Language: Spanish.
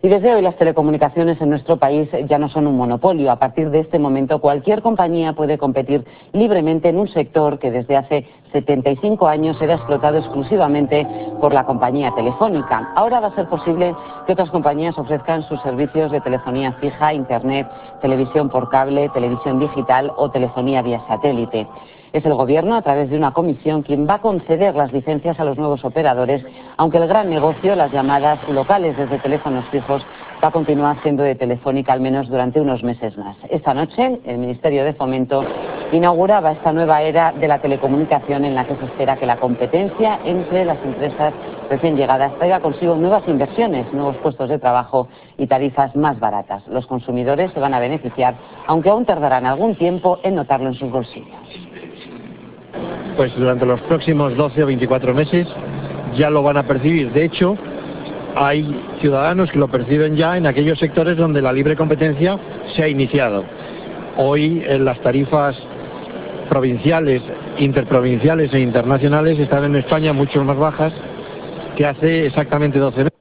Y desde hoy las telecomunicaciones en nuestro país ya no son un monopolio. A partir de este momento cualquier compañía puede competir libremente en un sector que desde hace 75 años era explotado exclusivamente por la compañía telefónica. Ahora va a ser posible que otras compañías ofrezcan sus servicios de telefonía fija, internet, televisión por cable, televisión digital o telefonía vía satélite. Es el Gobierno, a través de una comisión, quien va a conceder las licencias a los nuevos operadores, aunque el gran negocio, las llamadas locales desde teléfonos fijos, va a continuar siendo de Telefónica al menos durante unos meses más. Esta noche, el Ministerio de Fomento inauguraba esta nueva era de la telecomunicación en la que se espera que la competencia entre las empresas recién llegadas traiga consigo nuevas inversiones, nuevos puestos de trabajo y tarifas más baratas. Los consumidores se van a beneficiar, aunque aún tardarán algún tiempo en notarlo en sus bolsillos. Pues durante los próximos 12 o 24 meses ya lo van a percibir. De hecho, hay ciudadanos que lo perciben ya en aquellos sectores donde la libre competencia se ha iniciado. Hoy en las tarifas provinciales, interprovinciales e internacionales están en España mucho más bajas que hace exactamente 12 meses.